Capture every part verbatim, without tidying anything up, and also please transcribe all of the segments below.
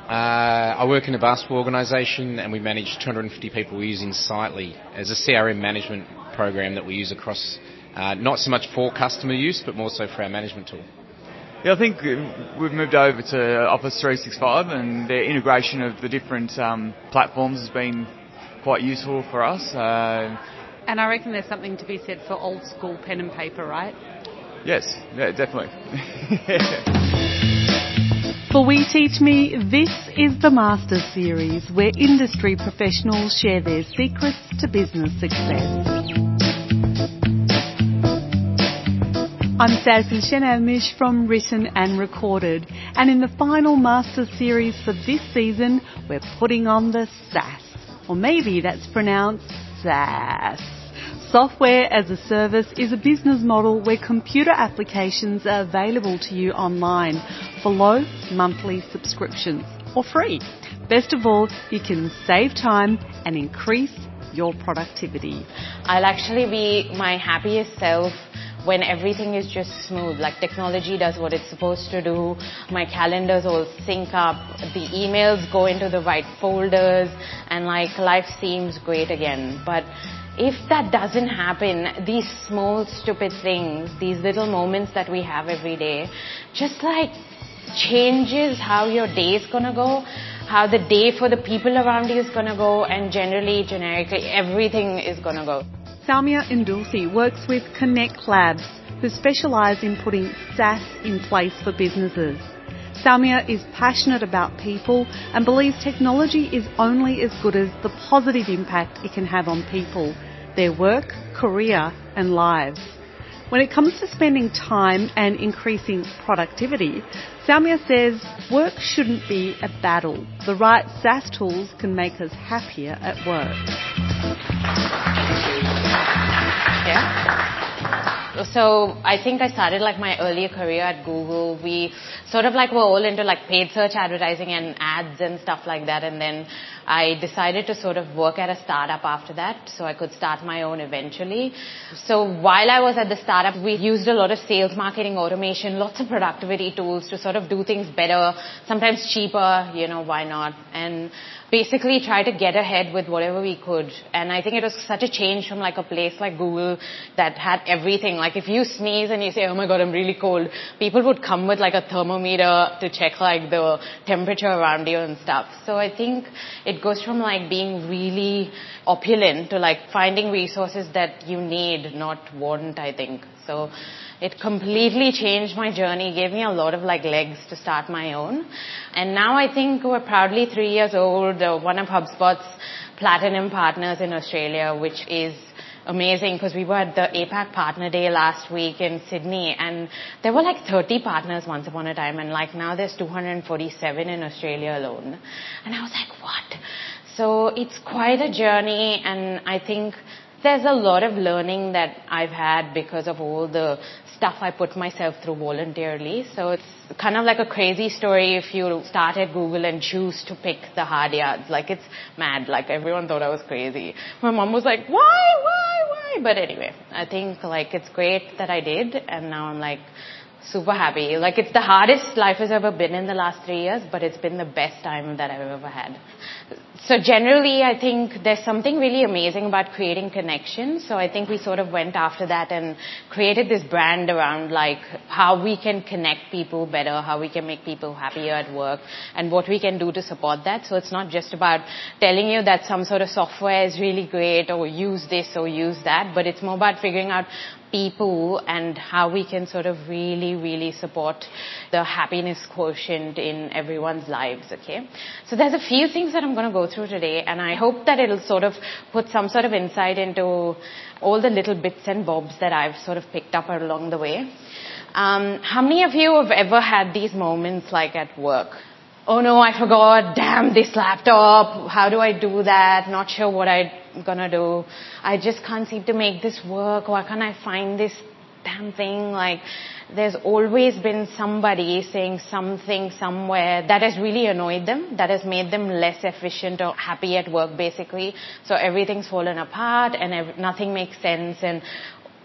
Uh, I work in a basketball organisation and we manage two hundred fifty people using Sitely as a C R M management program that we use across, uh, not so much for customer use, but more so for our management tool. Yeah, I think we've moved over to Office three sixty-five and the integration of the different um, platforms has been quite useful for us. Uh, and I reckon there's something to be said for old school pen and paper, right? Yes, yeah, definitely. For We Teach Me, this is the Master Series, where industry professionals share their secrets to business success. I'm Sassy Shenamish from Written and Recorded, and in the final Master Series for this season, we're putting on the S A S, or maybe that's pronounced S A S. Software as a Service is a business model where computer applications are available to you online for low monthly subscriptions or free. Best of all, you can save time and increase your productivity. I'll actually be my happiest self when everything is just smooth, like technology does what it's supposed to do, my calendars all sync up, the emails go into the right folders, and like life seems great again. But if that doesn't happen, these small stupid things, these little moments that we have every day, just like changes how your day is gonna go, how the day for the people around you is gonna go, and generally, generically, everything is gonna go. Salmia Indulsi works with Connect Labs, who specialise in putting S A S in place for businesses. Salmia is passionate about people and believes technology is only as good as the positive impact it can have on people, their work, career and lives. When it comes to spending time and increasing productivity, Salmia says work shouldn't be a battle. The right S A S tools can make us happier at work. Yeah. So I think I started like my earlier career at Google. We sort of like were all into like paid search advertising and ads and stuff like that. And then I decided to sort of work at a startup after that so I could start my own eventually. So while I was at the startup, we used a lot of sales marketing automation, lots of productivity tools to sort of do things better, sometimes cheaper, you know, why not? And basically try to get ahead with whatever we could. And I think it was such a change from like a place like Google that had everything. Like if you sneeze and you say, oh my God, I'm really cold, people would come with like a thermometer to check like the temperature around you and stuff. So I think it goes from like being really opulent to like finding resources that you need, not want, I think. So it completely changed my journey, gave me a lot of like legs to start my own. And now I think we're proudly three years old, uh, one of HubSpot's platinum partners in Australia, which is amazing because we were at the APAC Partner Day last week in Sydney and there were like thirty partners once upon a time and like now there's two hundred forty-seven in Australia alone. And I was like, what? So it's quite a journey and I think there's a lot of learning that I've had because of all the stuff I put myself through voluntarily. So it's kind of like a crazy story if you start at Google and choose to pick the hard yards. Like it's mad. Like everyone thought I was crazy. My mom was like, why, why, why? But anyway, I think like it's great that I did and now I'm like super happy. Like it's the hardest life has ever been in the last three years, but it's been the best time that I've ever had. So generally, I think there's something really amazing about creating connections. So I think we sort of went after that and created this brand around like how we can connect people better, how we can make people happier at work, and what we can do to support that. So it's not just about telling you that some sort of software is really great or use this or use that, but it's more about figuring out people and how we can sort of really, really support the happiness quotient in everyone's lives, okay? So there's a few things that I'm going to go through today, and I hope that it'll sort of put some sort of insight into all the little bits and bobs that I've sort of picked up along the way. Um, how many of you have ever had these moments like at work? Oh no, I forgot, damn this laptop, how do I do that, not sure what I'm gonna do, I just can't seem to make this work, why can't I find this damn thing, like there's always been somebody saying something somewhere that has really annoyed them, that has made them less efficient or happy at work basically, so everything's fallen apart and ev- nothing makes sense and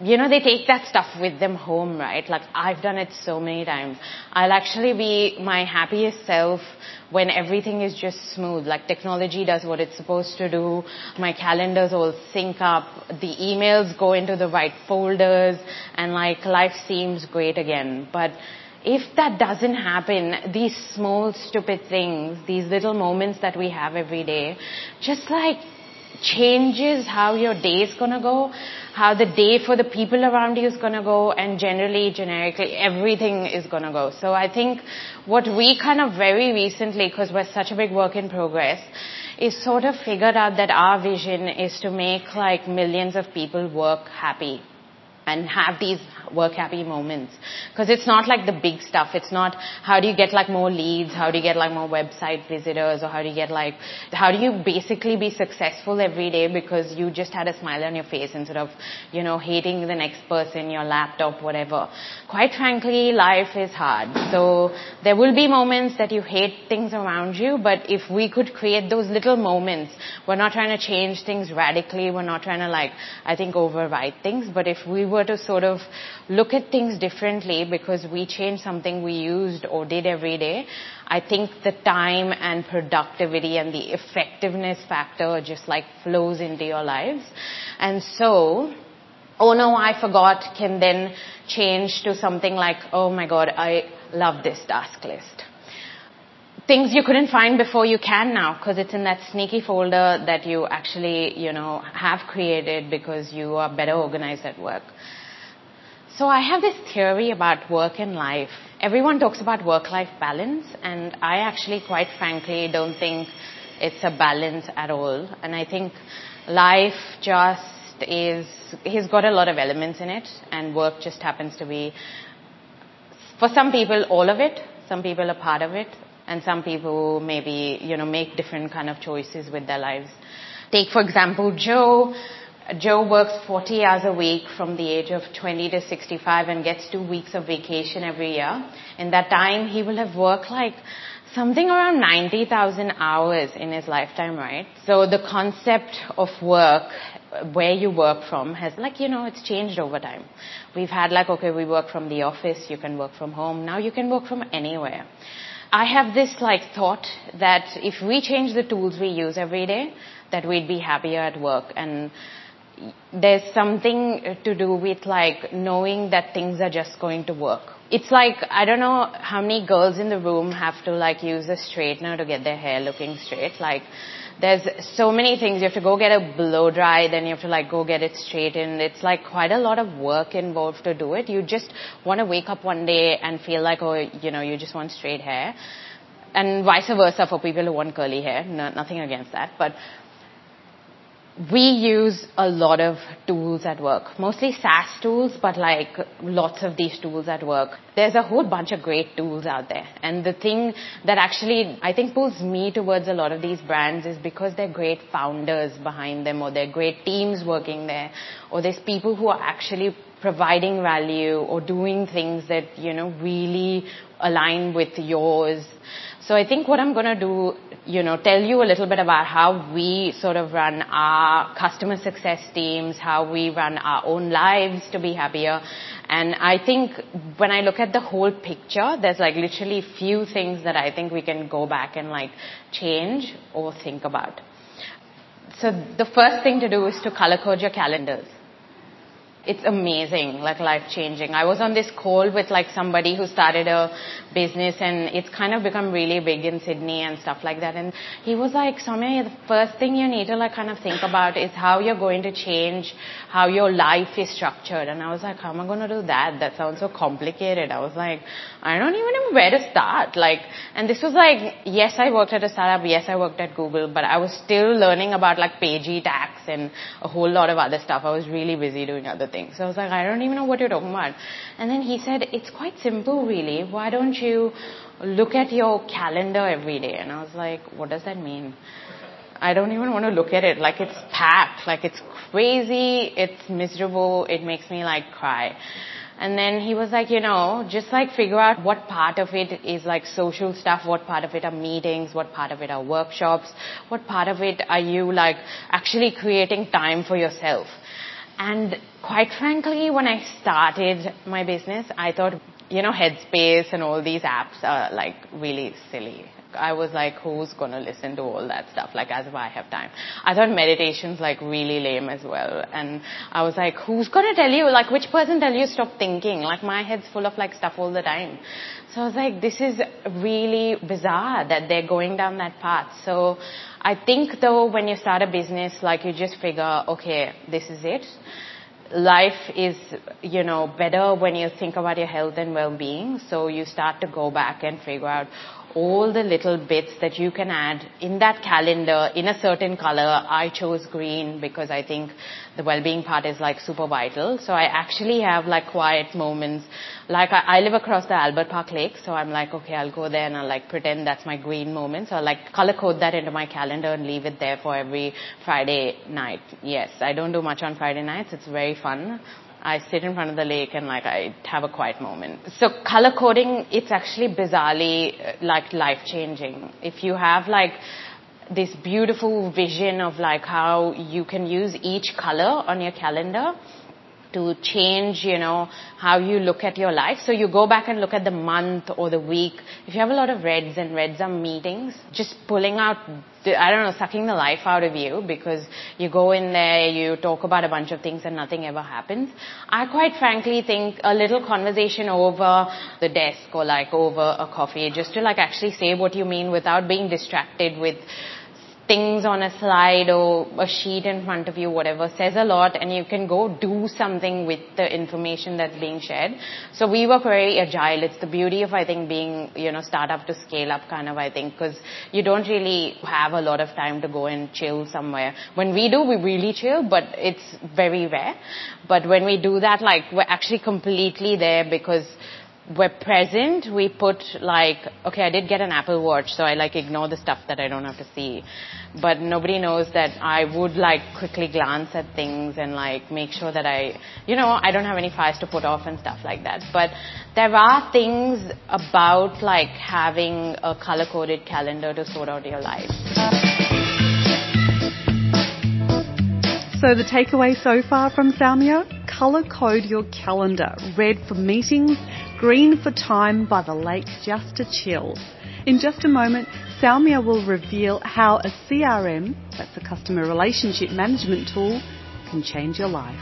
you know, they take that stuff with them home, right? Like, I've done it so many times. I'll actually be my happiest self when everything is just smooth. Like, technology does what it's supposed to do. My calendars all sync up. The emails go into the right folders. And, like, life seems great again. But if that doesn't happen, these small, stupid things, these little moments that we have every day, just, like, changes how your day is going to go, how the day for the people around you is going to go, and generally, generically, everything is going to go. So I think what we kind of very recently, because we're such a big work in progress, is sort of figured out that our vision is to make like millions of people work happy and have these work happy moments. Because it's not like the big stuff. It's not how do you get like more leads, how do you get like more website visitors, or how do you get like, how do you basically be successful every day because you just had a smile on your face instead of, you know, hating the next person, your laptop, whatever. Quite frankly, life is hard. So there will be moments that you hate things around you, but if we could create those little moments, we're not trying to change things radically, we're not trying to like, I think, override things, but if we were to sort of look at things differently because we changed something we used or did every day, I think the time and productivity and the effectiveness factor just like flows into your lives. And so, oh no, I forgot can then change to something like, oh my God, I love this task list. Things you couldn't find before you can now because it's in that sneaky folder that you actually, you know, have created because you are better organized at work. So I have this theory about work and life. Everyone talks about work-life balance, and I actually, quite frankly, don't think it's a balance at all. And I think life just is, has got a lot of elements in it, and work just happens to be, for some people, all of it. Some people are part of it. And some people maybe, you know, make different kind of choices with their lives. Take, for example, Joe. Joe works forty hours a week from the age of twenty to sixty-five and gets two weeks of vacation every year. In that time, he will have worked like something around ninety thousand hours in his lifetime, right? So the concept of work, where you work from, has like, you know, it's changed over time. We've had like, okay, we work from the office, you can work from home. Now you can work from anywhere. I have this like thought that if we change the tools we use every day, that we'd be happier at work. And there's something to do with like knowing that things are just going to work. It's like, I don't know how many girls in the room have to like use a straightener to get their hair looking straight. Like, there's so many things. You have to go get a blow dry, then you have to like go get it straightened. It's like quite a lot of work involved to do it. You just want to wake up one day and feel like, oh, you know, you just want straight hair. And vice versa for people who want curly hair. No, nothing against that. But we use a lot of tools at work, mostly SaaS tools, but like lots of these tools at work. There's a whole bunch of great tools out there. And the thing that actually I think pulls me towards a lot of these brands is because they're great founders behind them, or they're great teams working there, or there's people who are actually providing value or doing things that, you know, really align with yours. So I think what I'm going to do, you know, tell you a little bit about how we sort of run our customer success teams, how we run our own lives to be happier. And I think when I look at the whole picture, there's like literally few things that I think we can go back and like change or think about. So the first thing to do is to color code your calendars. It's amazing, like life-changing. I was on this call with like somebody who started a business, and it's kind of become really big in Sydney and stuff like that. And he was like, Soumya, the first thing you need to like kind of think about is how you're going to change how your life is structured. And I was like, how am I going to do that? That sounds so complicated. I was like, I don't even know where to start. Like, and this was like, yes, I worked at a startup. Yes, I worked at Google, but I was still learning about like Pagey tax and a whole lot of other stuff. I was really busy doing other things. So I was like, I don't even know what you're talking about. And then he said, it's quite simple really. Why don't you look at your calendar every day? And I was like, what does that mean? I don't even want to look at it. Like, it's packed. Like, it's crazy. It's miserable. It makes me like cry. And then he was like, you know, just like figure out what part of it is like social stuff, what part of it are meetings, what part of it are workshops, what part of it are you like actually creating time for yourself. And quite frankly, when I started my business, I thought, you know, Headspace and all these apps are like really silly. I was like, who's going to listen to all that stuff? Like, as if I have time. I thought meditation's like really lame as well. And I was like, who's going to tell you? Like, which person tell you stop thinking? Like, my head's full of like stuff all the time. So I was like, this is really bizarre that they're going down that path. So I think though, when you start a business, like you just figure, okay, this is it. Life is, you know, better when you think about your health and well-being. So you start to go back and figure out all the little bits that you can add in that calendar in a certain color. I chose green because I think the well-being part is like super vital. So I actually have like quiet moments. Like I, I live across the Albert Park Lake, so I'm like, okay, I'll go there and I'll like pretend that's my green moment. So I'll like color code that into my calendar and leave it there for every Friday night. Yes, I don't do much on Friday nights. It's very fun. I sit in front of the lake and like I have a quiet moment. So color coding, it's actually bizarrely like life changing. If you have like this beautiful vision of like how you can use each color on your calendar to change, you know, how you look at your life. So you go back and look at the month or the week. If you have a lot of reds and reds are meetings, just pulling out, the, I don't know, sucking the life out of you because you go in there, you talk about a bunch of things and nothing ever happens. I quite frankly think a little conversation over the desk or like over a coffee, just to like actually say what you mean without being distracted with things on a slide or a sheet in front of you, whatever, says a lot, and you can go do something with the information that's being shared. So we work very agile. It's the beauty of, I think, being, you know, startup to scale up kind of, I think, because you don't really have a lot of time to go and chill somewhere. When we do, we really chill, but it's very rare. But when we do that, like, we're actually completely there because we're present. We put like, okay, I did get an Apple Watch, so I like ignore the stuff that I don't have to see. But nobody knows that I would like quickly glance at things and like make sure that I, you know, I don't have any files to put off and stuff like that. But there are things about like having a color-coded calendar to sort out your life. So the takeaway so far from Soumya? Colour code your calendar. Red for meetings, green for time by the lake just to chill. In just a moment, Soumya will reveal how a C R M, that's a customer relationship management tool, can change your life.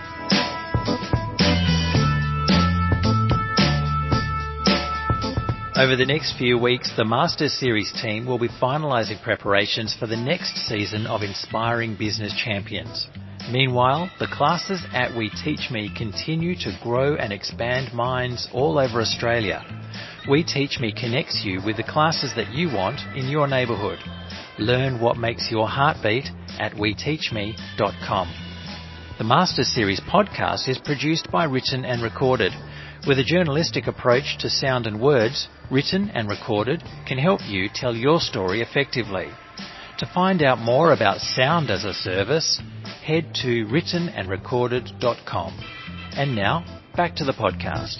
Over the next few weeks, the Masters Series team will be finalising preparations for the next season of Inspiring Business Champions. Meanwhile, the classes at We Teach Me continue to grow and expand minds all over Australia. We Teach Me connects you with the classes that you want in your neighbourhood. Learn what makes your heart beat at we teach me dot com. The Masters Series podcast is produced by Written and Recorded. With a journalistic approach to sound and words, Written and Recorded can help you tell your story effectively. To find out more about sound as a service, head to written and recorded dot com. And now, back to the podcast.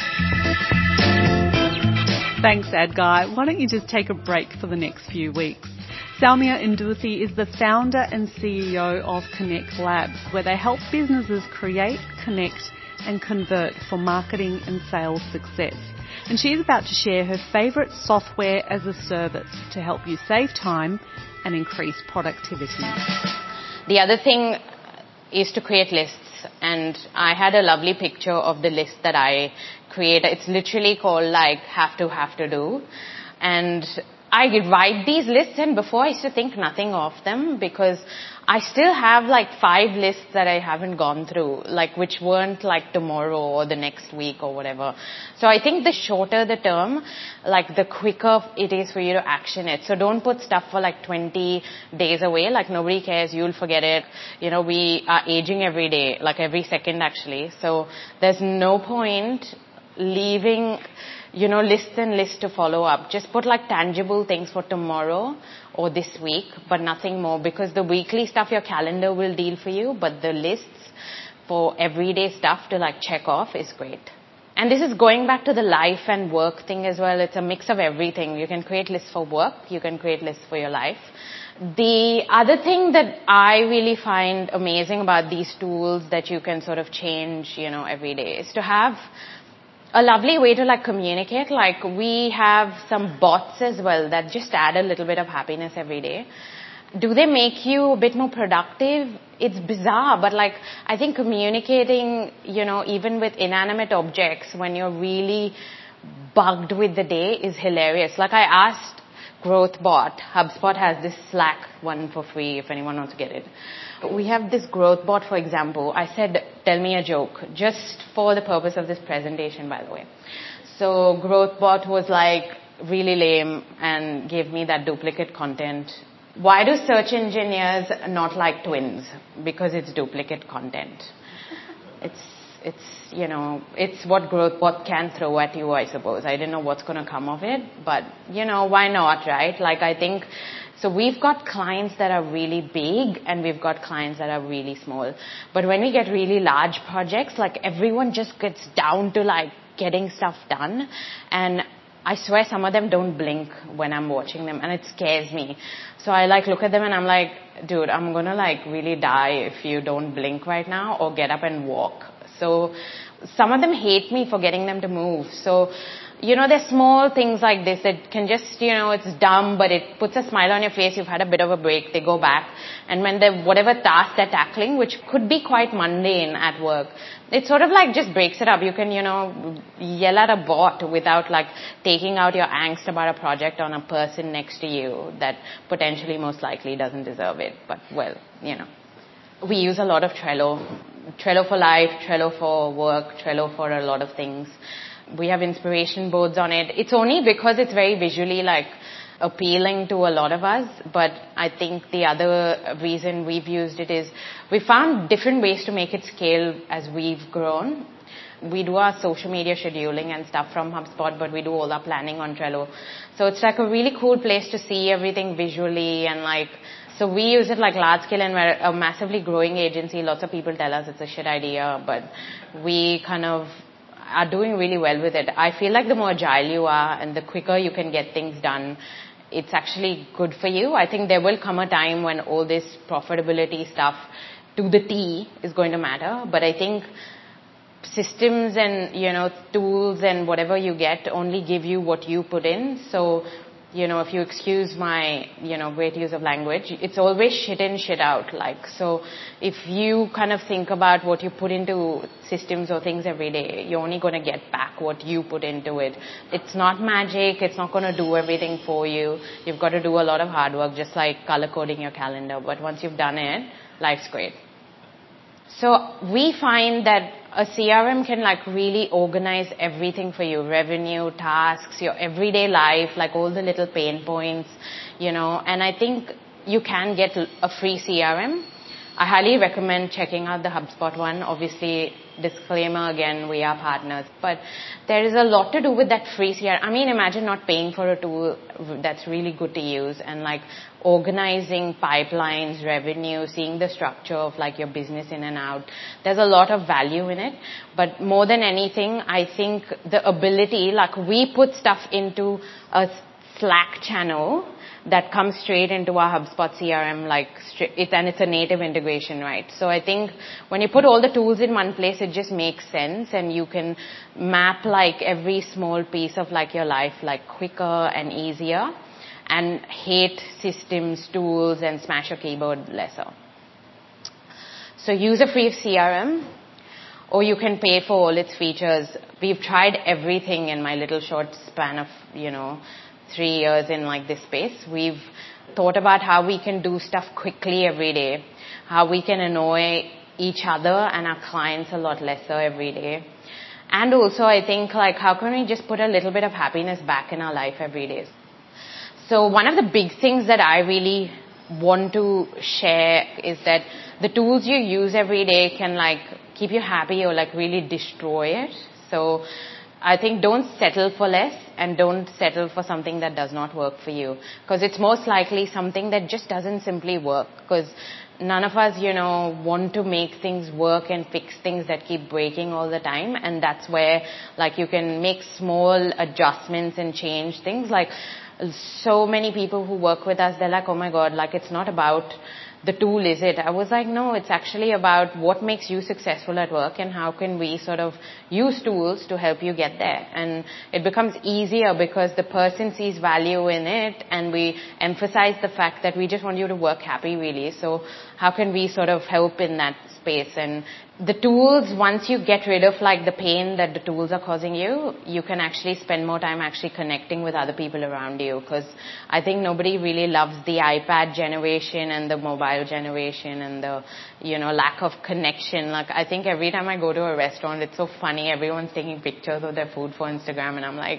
Thanks, Ad Guy. Why don't you just take a break for the next few weeks? Soumya Nduthi is the founder and C E O of Connect Labs, where they help businesses create, connect and convert for marketing and sales success. And she's about to share her favourite software as a service to help you save time and increase productivity. The other thing is to create lists, and I had a lovely picture of the list that I create. It's literally called like have to have to do, and I write these lists, and before I used to think nothing of them because I still have like five lists that I haven't gone through, like which weren't like tomorrow or the next week or whatever. So I think the shorter the term, like the quicker it is for you to action it. So don't put stuff for like twenty days away, like nobody cares, you'll forget it. You know, we are aging every day, like every second actually. So there's no point leaving, you know, lists and lists to follow up. Just put like tangible things for tomorrow or this week, but nothing more, because the weekly stuff your calendar will deal for you, but the lists for everyday stuff to like check off is great. And this is going back to the life and work thing as well. It's a mix of everything. You can create lists for work. You can create lists for your life. The other thing that I really find amazing about these tools that you can sort of change, you know, every day is to have a lovely way to like communicate. Like we have some bots as well that just add a little bit of happiness every day. Do they make you a bit more productive? It's bizarre, but like, I think communicating, you know, even with inanimate objects when you're really bugged with the day is hilarious. Like I asked GrowthBot, HubSpot has this Slack one for free if anyone wants to get it. We have this GrowthBot, for example. I said, tell me a joke, just for the purpose of this presentation, by the way. So GrowthBot was like really lame and gave me that duplicate content. Why do search engineers not like twins? Because it's duplicate content. It's, it's, you know, it's what GrowthBot can throw at you, I suppose. I didn't know what's going to come of it, but, you know, why not, right? Like, I think, so we've got clients that are really big and we've got clients that are really small. But when we get really large projects, like, everyone just gets down to, like, getting stuff done. And I swear some of them don't blink when I'm watching them, and it scares me. So I like look at them and I'm like, dude, I'm gonna like really die if you don't blink right now or get up and walk. So some of them hate me for getting them to move. So, you know, there's small things like this that can just, you know, it's dumb, but it puts a smile on your face. You've had a bit of a break. They go back. And when they, whatever task they're tackling, which could be quite mundane at work, it sort of like just breaks it up. You can, you know, yell at a bot without like taking out your angst about a project on a person next to you that potentially most likely doesn't deserve it. But well, you know. We use a lot of Trello. Trello for life, Trello for work, Trello for a lot of things. We have inspiration boards on it. It's only because it's very visually like appealing to a lot of us. But I think the other reason we've used it is we found different ways to make it scale as we've grown. We do our social media scheduling and stuff from HubSpot, but we do all our planning on Trello. So it's like a really cool place to see everything visually and like, so we use it like large scale, and we're a massively growing agency. Lots of people tell us it's a shit idea, but we kind of are doing really well with it. I feel like the more agile you are and the quicker you can get things done, it's actually good for you. I think there will come a time when all this profitability stuff to the T is going to matter, but I think systems and, you know, tools and whatever you get only give you what you put in. So, you know, if you excuse my, you know, great use of language, it's always shit in, shit out. Like, so if you kind of think about what you put into systems or things every day, you're only going to get back what you put into it. It's not magic. It's not going to do everything for you. You've got to do a lot of hard work, just like color coding your calendar. But once you've done it, life's great. So we find that a C R M can like really organize everything for you, revenue, tasks, your everyday life, like all the little pain points, you know, and I think you can get a free C R M. I highly recommend checking out the HubSpot one. Obviously, disclaimer again, we are partners, but there is a lot to do with that free C R M. I mean, imagine not paying for a tool that's really good to use and like organizing pipelines, revenue, seeing the structure of like your business in and out. There's a lot of value in it, but more than anything, I think the ability, like we put stuff into a Slack channel that comes straight into our HubSpot C R M, like it, and it's a native integration, right? So I think when you put all the tools in one place, it just makes sense, and you can map like every small piece of like your life like quicker and easier, and hate systems, tools, and smash your keyboard lesser. So use a free C R M, or you can pay for all its features. We've tried everything in my little short span of, you know, three years in like this space. We've thought about how we can do stuff quickly every day, how we can annoy each other and our clients a lot lesser every day. And also I think like how can we just put a little bit of happiness back in our life every day. So one of the big things that I really want to share is that the tools you use every day can like keep you happy or like really destroy it. So I think don't settle for less and don't settle for something that does not work for you. Because it's most likely something that just doesn't simply work. Because none of us, you know, want to make things work and fix things that keep breaking all the time. And that's where, like, you can make small adjustments and change things. Like, so many people who work with us, they're like, oh my God, like, it's not about the tool, is it? I was like, no, it's actually about what makes you successful at work and how can we sort of use tools to help you get there. And it becomes easier because the person sees value in it, and we emphasize the fact that we just want you to work happy, really. So how can we sort of help in that space? And the tools, once you get rid of like the pain that the tools are causing you, you can actually spend more time actually connecting with other people around you. Because I think nobody really loves the iPad generation and the mobile generation and the, you know, lack of connection. Like, I think every time I go to a restaurant, it's so funny. Everyone's taking pictures of their food for Instagram, and I'm like,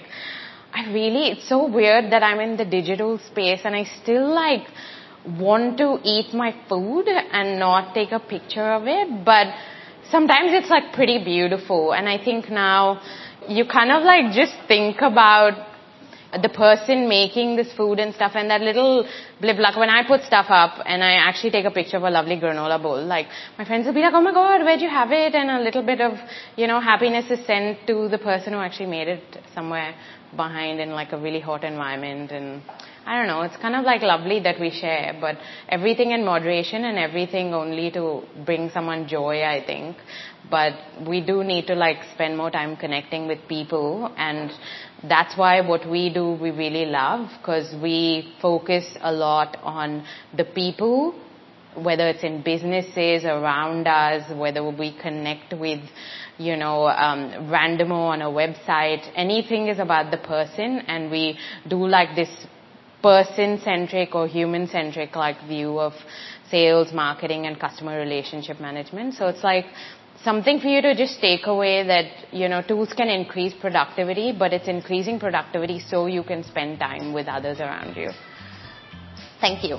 I really, it's so weird that I'm in the digital space and I still like want to eat my food and not take a picture of it. But sometimes it's like pretty beautiful. And I think now you kind of like just think about the person making this food and stuff, and that little blip, like when I put stuff up and I actually take a picture of a lovely granola bowl, like my friends will be like, oh my God, where'd you have it? And a little bit of, you know, happiness is sent to the person who actually made it somewhere behind in like a really hot environment. And I don't know, it's kind of like lovely that we share, but everything in moderation and everything only to bring someone joy, I think. But we do need to like spend more time connecting with people, and that's why what we do we really love, because we focus a lot on the people, whether it's in businesses around us, whether we connect with, you know, um, Randomo on a website, anything is about the person, and we do like this person-centric or human-centric like view of sales, marketing, and customer relationship management. So it's like something for you to just take away that, you know, tools can increase productivity, but it's increasing productivity so you can spend time with others around you. Thank you.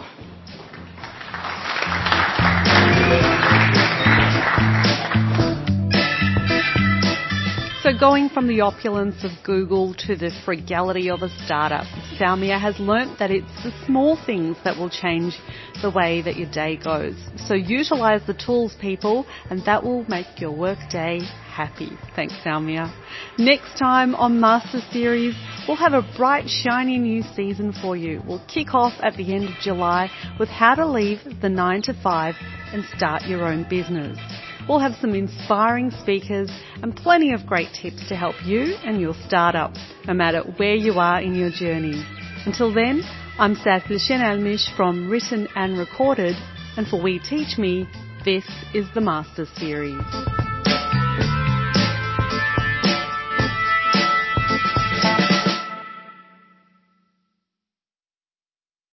So going from the opulence of Google to the frugality of a startup, Soumya has learnt that it's the small things that will change the way that your day goes. So utilise the tools, people, and that will make your work day happy. Thanks, Soumya. Next time on Master Series, we'll have a bright, shiny new season for you. We'll kick off at the end of July with how to leave the nine to five and start your own business. We'll have some inspiring speakers and plenty of great tips to help you and your startup, no matter where you are in your journey. Until then, I'm Sathya Shenalmish from Written and Recorded, and for We Teach Me, this is the Master Series.